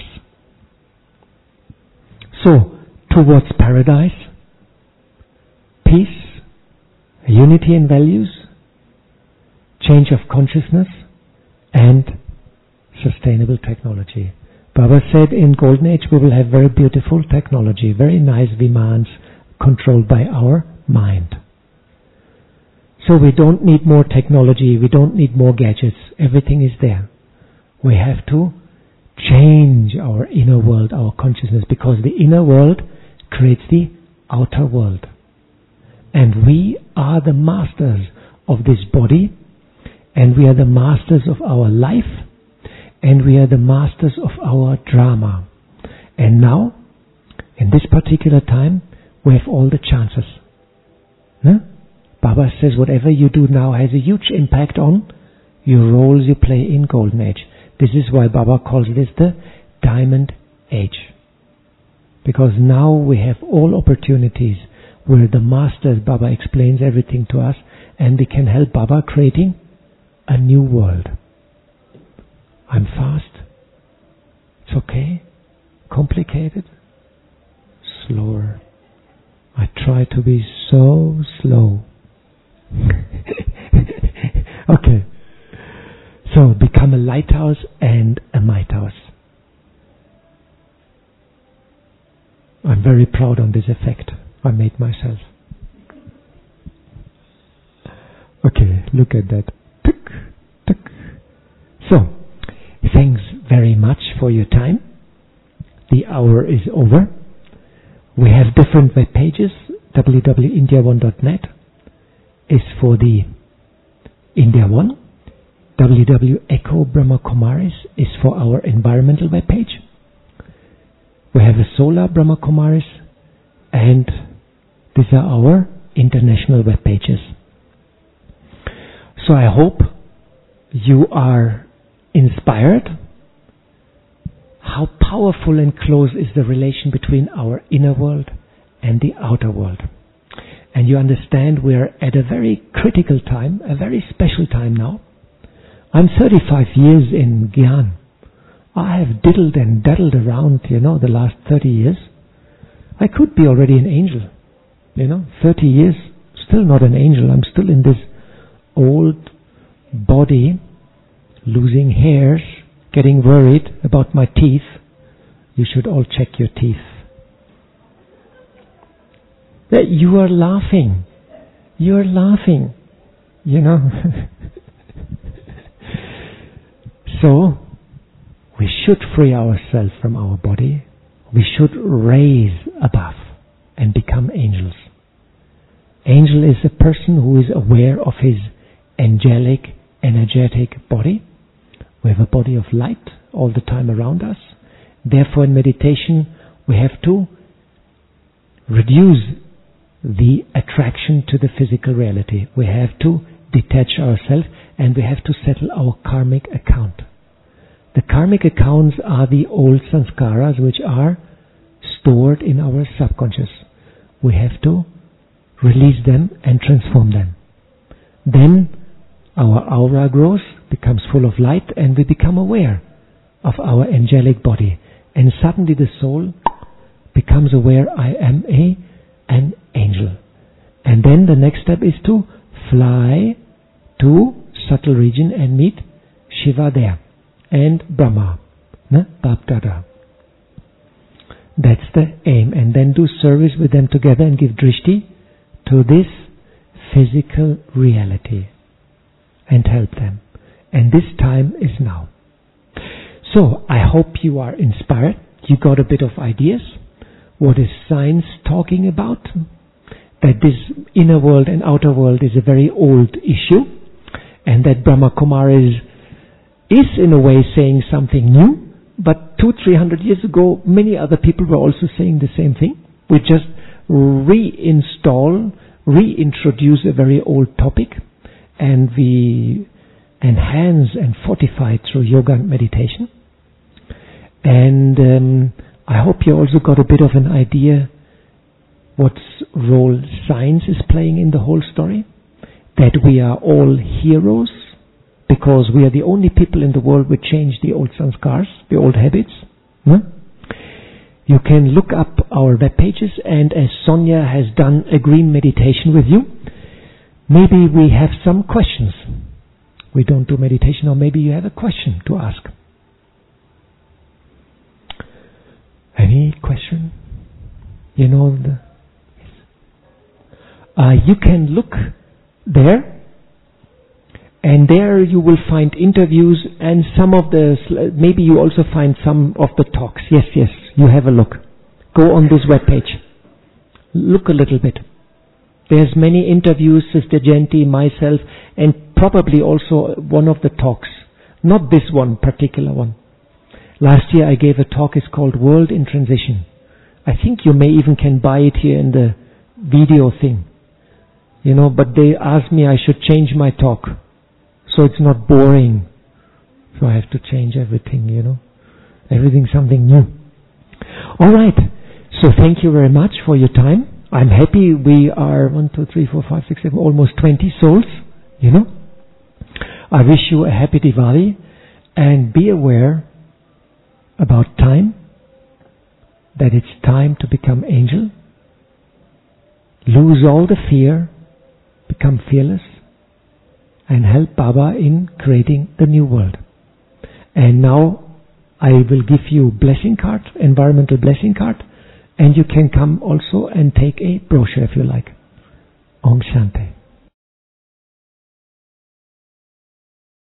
So, towards paradise, peace, unity in values, change of consciousness, and sustainable technology. Baba said in Golden Age we will have very beautiful technology, very nice Vimans controlled by our mind. So we don't need more technology, we don't need more gadgets, everything is there. We have to change our inner world, our consciousness, because the inner world creates the outer world. And we are the masters of this body, and we are the masters of our life, and we are the masters of our drama. And now, in this particular time, we have all the chances. Huh? Baba says whatever you do now has a huge impact on your roles you play in Golden Age. This is why Baba calls this the Diamond Age. Because now we have all opportunities where the Master, Baba, explains everything to us, and we can help Baba creating a new world. I'm fast. It's okay. Complicated. Slower. I try to be so slow. Okay. So become a lighthouse and a might house. I'm very proud on this effect I made myself. Okay, look at that. Tick, tick. So, thanks very much for your time. The hour is over. We have different web pages. w w w dot india one dot net is for the India One. w w w dot echo brahma kumaris is for our environmental web page. We have a solar Brahma Kumaris, and these are our international web pages. So I hope you are inspired. How powerful and close is the relation between our inner world and the outer world. And you understand we are at a very critical time, a very special time now. I'm thirty-five years in Gyan. I have diddled and daddled around, you know, the last thirty years. I could be already an angel, you know, thirty years, still not an angel. I'm still in this old body, losing hairs, getting worried about my teeth, You should all check your teeth. That you are laughing. You are laughing. You know. So, we should free ourselves from our body. We should raise above and become angels. Angel is a person who is aware of his angelic, energetic body. We have a body of light all the time around us. Therefore, in meditation, we have to reduce the attraction to the physical reality. We have to detach ourselves and we have to settle our karmic account. The karmic accounts are the old sanskaras which are stored in our subconscious. We have to release them and transform them. Then our aura grows, becomes full of light, and we become aware of our angelic body. And suddenly the soul becomes aware, I am a an angel. And then the next step is to fly to subtle region and meet Shiva there and Brahma, ne? Bapdada. That's the aim. And then do service with them together and give drishti to this physical reality and help them. And this time is now. So, I hope you are inspired. You got a bit of ideas. What is science talking about? That this inner world and outer world is a very old issue, and that Brahma Kumara is, is in a way saying something new, but two, three hundred years ago, many other people were also saying the same thing. We just reinstall, reintroduce a very old topic, and we enhance and fortify it through yoga and meditation. And um, I hope you also got a bit of an idea what role science is playing in the whole story. That we are all heroes, because we are the only people in the world who change the old sanskars, the old habits. Hmm? You can look up our web pages, and as Sonia has done a green meditation with you, maybe we have some questions. We don't do meditation, or maybe you have a question to ask. Any question? You know, the, uh, you can look there, and there you will find interviews and some of the, maybe you also find some of the talks. Yes, yes, you have a look. Go on this web page. Look a little bit. There's many interviews, Sister Jayanti, myself, and probably also one of the talks. Not this one, particular one. Last year I gave a talk, it's called World in Transition. I think you may even can buy it here in the video thing. You know, but they asked me I should change my talk, so it's not boring. So I have to change everything, you know. Everything something new. Alright, so thank you very much for your time. I'm happy we are one, two, three, four, five, six, seven, almost twenty souls, you know. I wish you a happy Diwali, and be aware about time, that it's time to become angel, lose all the fear, become fearless, and help Baba in creating the new world. And now I will give you blessing card, environmental blessing card, and you can come also and take a brochure if you like. Om Shanti.